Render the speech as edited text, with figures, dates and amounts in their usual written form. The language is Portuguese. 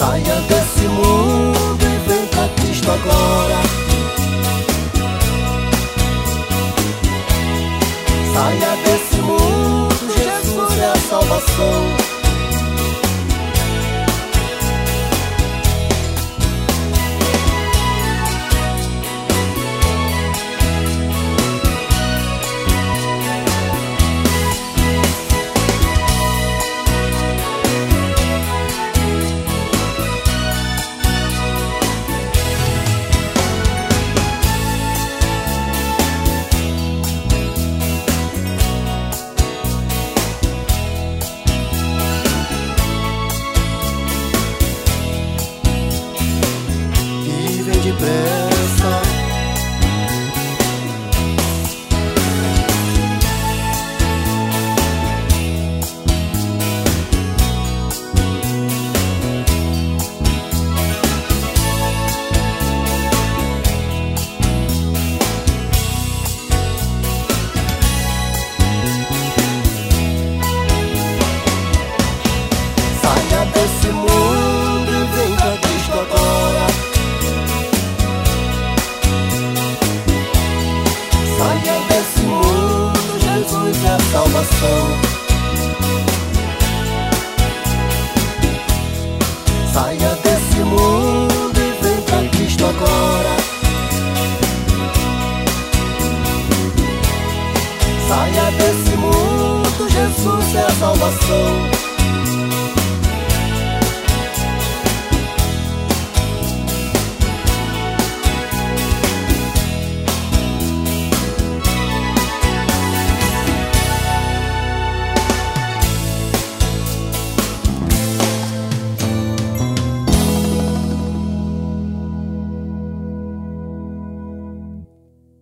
Saia desse mundo e vem pra Cristo agora. Saia desse mundo, Jesus é a salvação. Depressa, saia desse mundo e vem pra Cristo agora. Saia desse mundo, Jesus é a salvação. Saia desse mundo e vem pra Cristo agora. Saia desse mundo, Jesus é a salvação.